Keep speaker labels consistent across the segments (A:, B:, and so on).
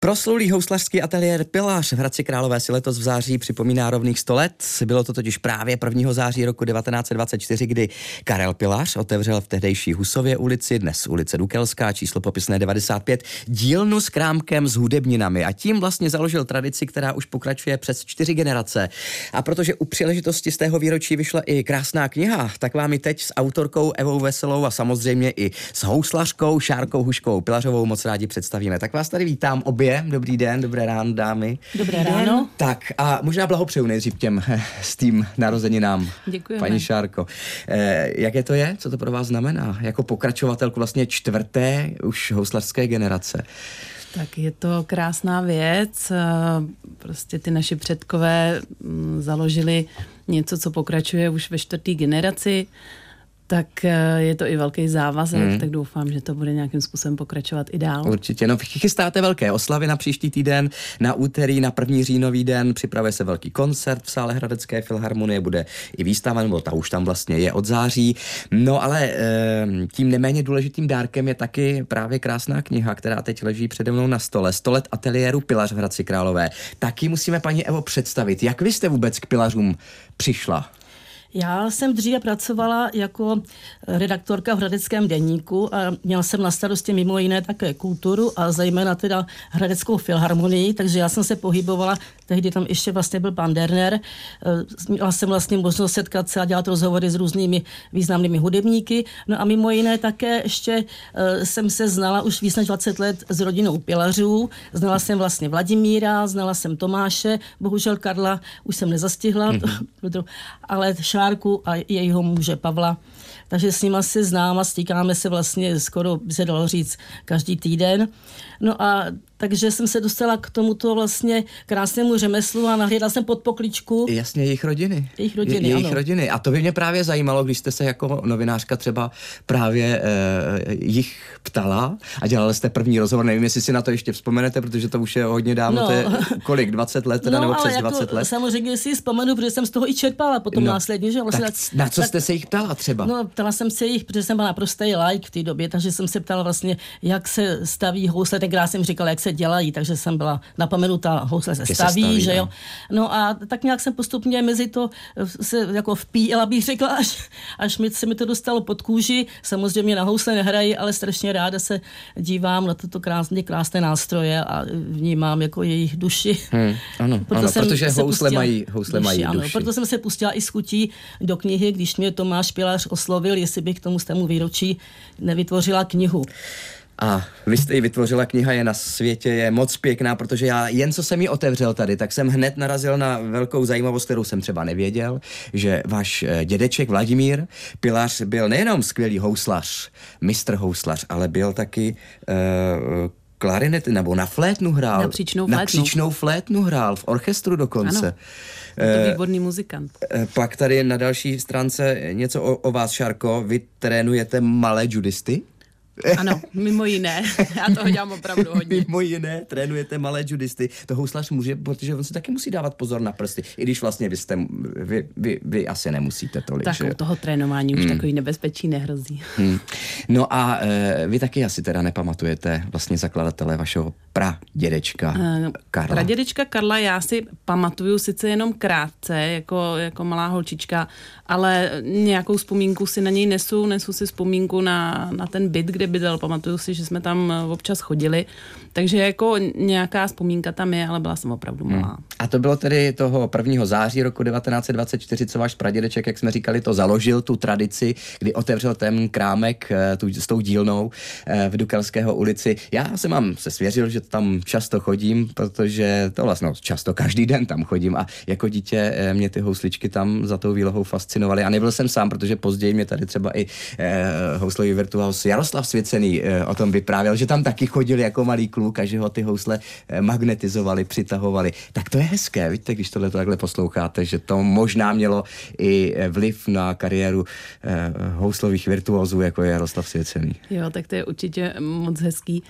A: Proslulý houslařský ateliér Pilař v Hradci Králové si letos v září připomíná rovných 100 let. Bylo to totiž právě 1. září roku 1924, kdy Karel Pilař otevřel v tehdejší Husově ulici, dnes ulice Dukelská, číslo popisné 95, dílnu s krámkem s hudebninami a tím vlastně založil tradici, která už pokračuje přes 4 generace. A protože u příležitosti z tého výročí vyšla i krásná kniha, tak vám i teď s autorkou Evou Veselou a samozřejmě i s houslařkou Šárkou Huškovou Pilařovou moc rádi představíme. Tak vás tady vítám obě. Dobrý den, dobré ráno, dámy.
B: Dobré ráno.
A: Tak a možná blahopřeju nejdřív těm s tím narozeninám.
B: Děkujeme.
A: Paní Šárko. Jaké to je? Co to pro vás znamená? Jako pokračovatelku vlastně 4. už houslařské generace.
B: Tak je to krásná věc. Prostě ty naši předkové založili něco, co pokračuje už ve 4. generaci. Tak je to i velký závazek, tak doufám, že to bude nějakým způsobem pokračovat i dál.
A: Určitě, no chystáte velké oslavy na příští týden, na úterý, na 1. říjnový den, připravuje se velký koncert v sále Hradecké filharmonie, bude i výstava, nebo ta už tam vlastně je od září. No ale tím neméně důležitým dárkem je taky právě krásná kniha, která teď leží přede mnou na stole. 100 let ateliéru Pilař v Hradci Králové. Taky musíme, paní Evo, představit, jak vy jste vůbec k Pilařům přišla?
C: Já jsem dříve pracovala jako redaktorka v Hradeckém deníku a měla jsem na starosti mimo jiné také kulturu a zejména teda Hradeckou filharmonii, takže já jsem se pohybovala, tehdy tam ještě vlastně byl pan Derner, měla jsem vlastně možnost setkat se a dělat rozhovory s různými významnými hudebníky, no a mimo jiné také ještě jsem se znala už víc než 20 let s rodinou Pilařů, znala jsem vlastně Vladimíra, znala jsem Tomáše, bohužel Karla už jsem nezastihla, ale Šárku a jejího muže Pavla. Takže s nima se znám a stýkáme se vlastně skoro, by se dalo říct, každý týden. No a takže jsem se dostala k tomuto vlastně krásnému řemeslu a nahlédla jsem pod pokličku.
A: Jasně, jejich rodiny.
C: Jejich
A: rodiny. A to by mě právě zajímalo, když jste se jako novinářka třeba právě jich ptala a dělala jste první rozhovor. Nevím, jestli si na to ještě vzpomenete, protože to už je hodně dávno, to je kolik, 20 let teda, nebo přes 20
C: jako
A: let?
C: Samozřejmě si vzpomenu, protože jsem z toho i čerpala potom následně. Že?
A: Vlastně na co jste se jich ptala třeba?
C: No, ptala jsem se jich, protože jsem byla naprostý like v té době, takže jsem se ptala vlastně, jak se staví housle. Tenkrát jsem říkala, jak se dělají, takže jsem byla napomenutá, housle se staví, že jo. No a tak nějak jsem postupně mezi to se jako vpíjela, bych řekla, až se mi to dostalo pod kůži. Samozřejmě na housle nehraji, ale strašně ráda se dívám na tyto krásné nástroje a vnímám jako jejich duši.
A: Ano, protože housle mají duši.
C: Ano, proto jsem se pustila i s chutí do knihy, když mě Tomáš Pilař oslovil, jestli bych k tomu stému výročí nevytvořila knihu.
A: A vy jste ji vytvořila, kniha je na světě, je moc pěkná, protože já jen co jsem ji otevřel tady, tak jsem hned narazil na velkou zajímavost, kterou jsem třeba nevěděl, že váš dědeček Vladimír Pilař byl nejenom skvělý houslař, mistr houslař, ale byl taky klarinety, nebo na flétnu hrál.
B: Na příčnou
A: flétnu hrál, v orchestru dokonce.
B: Ano, je to výborný muzikant.
A: Pak tady na další stránce něco o vás, Šárko, vy trénujete malé judisty?
B: Ano, mimo jiné. Já toho dělám opravdu hodně.
A: Mimo jiné, trénujete malé judisty. To houslař může, protože on si taky musí dávat pozor na prsty. I když vlastně vy asi nemusíte tolik.
B: Tak u toho trénování už takový nebezpečí nehrozí.
A: No a vy taky asi teda nepamatujete vlastně zakladatele vašeho pradědečka Karla.
B: Pradědečka Karla já si pamatuju sice jenom krátce, jako malá holčička, ale nějakou vzpomínku si na něj nesu si vzpomínku na ten byt, kde bydlel. Pamatuju si, že jsme tam občas chodili, takže jako nějaká vzpomínka tam je, ale byla jsem opravdu malá.
A: A to bylo tedy toho 1. září roku 1924, co váš pradědeček, jak jsme říkali, to založil, tu tradici, kdy otevřel ten krámek s tou dílnou v Dukelského ulici. Já se mám se svěřil, že tam často chodím, protože to vlastně často každý den tam chodím a jako dítě mě ty housličky tam za tou výlohou fascinovaly a nebyl jsem sám, protože později mě tady třeba i houslový virtuóz Jaroslav Svěcený o tom vyprávěl, že tam taky chodil jako malý kluk a že ho ty housle magnetizovali, přitahovali. Tak to je hezké, víte, když tohle takhle posloucháte, že to možná mělo i vliv na kariéru houslových virtuózů, jako je Jaroslav Svěcený.
B: Jo, tak to je určitě moc hezký.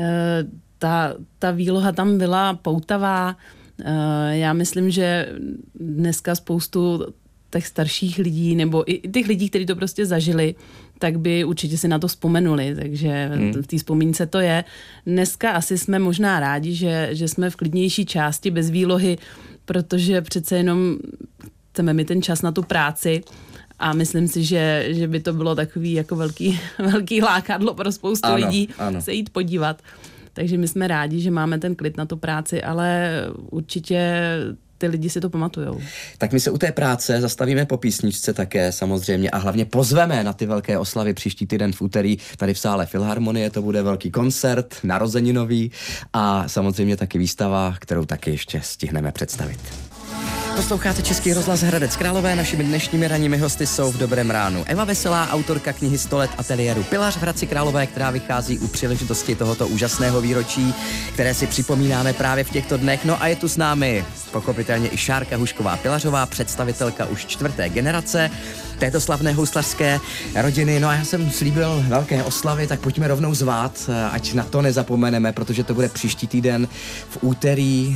B: Ta výloha tam byla poutavá. Já myslím, že dneska spoustu těch starších lidí, nebo i těch lidí, kteří to prostě zažili, tak by určitě si na to vzpomenuli, takže v té vzpomínce to je. Dneska asi jsme možná rádi, že jsme v klidnější části bez výlohy, protože přece jenom chceme mít ten čas na tu práci a myslím si, že by to bylo takový jako velký lákadlo pro spoustu lidí se jít podívat. Takže my jsme rádi, že máme ten klid na tu práci, ale určitě ty lidi si to pamatujou.
A: Tak my se u té práce zastavíme po písničce také samozřejmě a hlavně pozveme na ty velké oslavy příští týden v úterý tady v sále Filharmonie. To bude velký koncert, narozeninový a samozřejmě taky výstava, kterou taky ještě stihneme představit. Posloucháte Český rozhlas Hradec Králové, našimi dnešními ranními hosty jsou v Dobrém ránu Eva Veselá, autorka knihy 100 let ateliéru Pilař v Hradci Králové, která vychází u příležitosti tohoto úžasného výročí, které si připomínáme právě v těchto dnech. No a je tu s námi pochopitelně i Šárka Hušková-Pilařová, představitelka už 4. generace této slavné houslařské rodiny. No a já jsem slíbil velké oslavy, tak pojďme rovnou zvát, ať na to nezapomeneme, protože to bude příští týden v úterý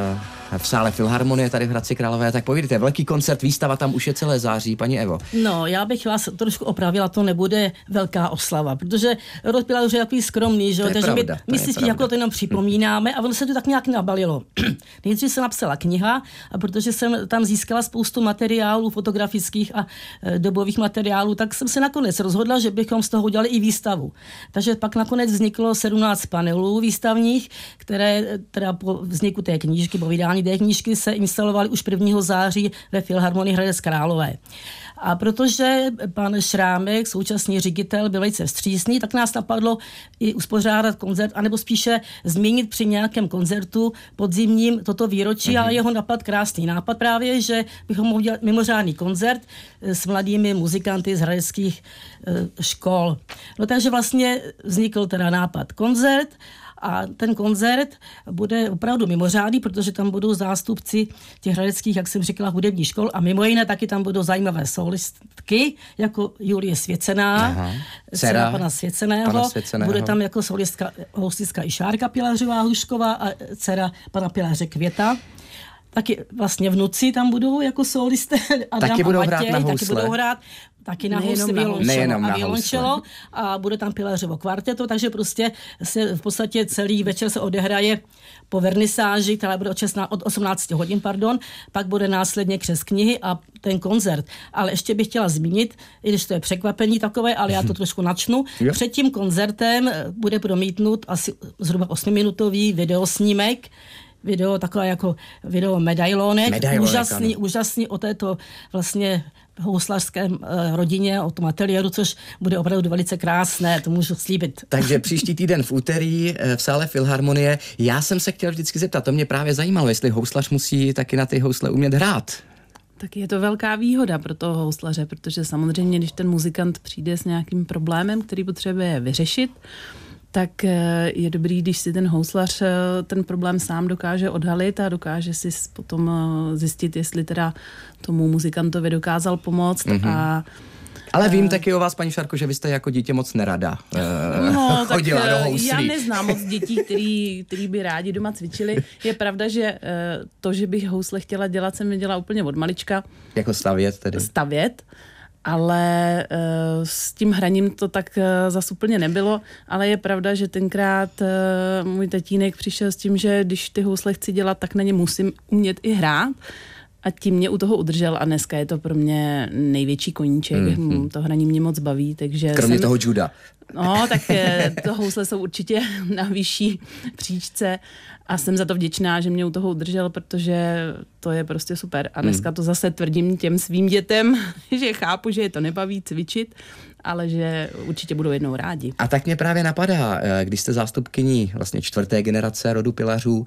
A: v sále Filharmonie tady v Hradci Králové. Tak povídejte, velký koncert, výstava tam už je celé září, paní Evo.
C: No, já bych vás trošku opravila, to nebude velká oslava, protože Rod Pilař je takový skromný, že jo, takže my si jako to jenom připomínáme a ono se to tak nějak nabalilo. Nejdřív jsem napsala kniha, a protože jsem tam získala spoustu materiálů fotografických a dobových materiálů, tak jsem se nakonec rozhodla, že bychom z toho udělali i výstavu. Takže pak nakonec vzniklo 17 panelů výstavních, které teda po vzniku té knížky, po vydání té knížky se instalovaly už 1. září ve Filharmonii Hradec Králové. A protože pan Šrámek, současný ředitel, byl velice vstřícný, tak nás napadlo i uspořádat koncert, anebo spíše změnit při nějakém koncertu podzimním toto výročí, ale jeho napad krásný nápad právě, že bychom mohli dělat mimořádný koncert s mladými muzikanty z hradeckých škol. No takže vlastně vznikl teda nápad koncert. A ten koncert bude opravdu mimořádný, protože tam budou zástupci těch hradeckých, jak jsem říkala, hudebních škol a mimo jiné taky tam budou zajímavé solistky, jako Julie Svěcená, dcera pana Svěceného. Bude tam jako solistka i Šárka Pilařová-Hušková a dcera pana Pilaře Květa. Taky vlastně vnuci tam budou jako solisté.
A: Taky budou hrát na housle.
C: Taky budou hrát taky na housle, violončelo a bude tam Pilařovo kvarteto, takže prostě se v podstatě celý večer se odehraje po vernisáži, která bude od 18 hodin, pak bude následně křest knihy a ten koncert. Ale ještě bych chtěla zmínit, i když to je překvapení takové, ale já to trošku načnu. Před tím koncertem bude promítnut asi zhruba 8-minutový videosnímek, takové jako video medailonek, úžasný o této vlastně houslařské rodině, o tom ateliéru, což bude opravdu velice krásné, to můžu slíbit.
A: Takže příští týden v úterý v sále Filharmonie. Já jsem se chtěl vždycky zeptat, to mě právě zajímalo, jestli houslař musí taky na ty housle umět hrát.
B: Tak je to velká výhoda pro toho houslaře, protože samozřejmě, když ten muzikant přijde s nějakým problémem, který potřebuje vyřešit, tak je dobrý, když si ten houslař ten problém sám dokáže odhalit a dokáže si potom zjistit, jestli teda tomu muzikantovi dokázal pomoct.
A: Ale vím taky o vás, paní Šárko, že vy jste jako dítě moc nerada chodila do houslí.
B: Já neznám moc dětí, který by rádi doma cvičili. Je pravda, že to, že bych housle chtěla dělat, jsem dělala úplně od malička.
A: Jako stavět tedy?
B: Stavět. Ale s tím hraním to tak zas úplně nebylo, ale je pravda, že tenkrát můj tatínek přišel s tím, že když ty housle chci dělat, tak na ně musím umět i hrát a tím mě u toho udržel a dneska je to pro mě největší koníček, to hraní mě moc baví, takže...
A: Kromě toho juda.
B: No, tak to housle jsou určitě na vyšší příčce a jsem za to vděčná, že mě u toho udržel, protože to je prostě super. A dneska to zase tvrdím těm svým dětem, že chápu, že je to nebaví cvičit, ale že určitě budou jednou rádi.
A: A tak mě právě napadá, když jste zástupkyní vlastně 4. generace rodu Pilařů,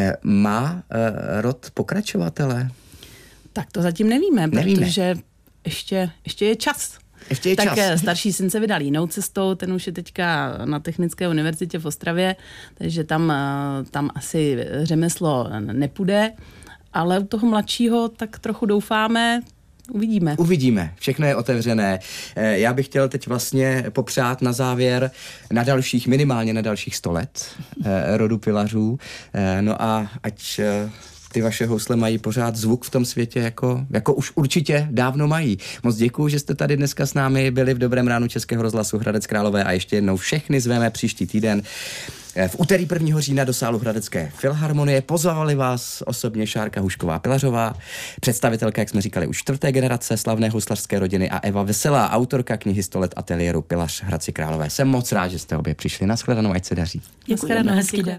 A: má rod pokračovatele?
B: Tak to zatím nevíme. Protože ještě je čas. Tak starší syn se vydal jinou cestou, ten už je teďka na Technické univerzitě v Ostravě, takže tam asi řemeslo nepůjde, ale u toho mladšího tak trochu doufáme, Uvidíme, všechno je otevřené.
A: Já bych chtěl teď vlastně popřát na závěr minimálně na dalších 100 let rodu Pilařů. No a ať ty vaše housle mají pořád zvuk v tom světě, jako už určitě dávno mají. Moc děkuju, že jste tady dneska s námi byli v Dobrém ránu Českého rozhlasu Hradec Králové a ještě jednou všechny zveme příští týden v úterý 1. října do sálu Hradecké filharmonie. Pozvali vás osobně Šárka Hušková-Pilařová, představitelka, jak jsme říkali, už 4. generace slavné houslařské rodiny, a Eva Veselá, autorka knihy 100 let ateliéru Pilař Hradci Králové. Jsem moc rád, že jste obě přišli. Nashledanou, ať se daří.
C: Děkujeme, hezký den.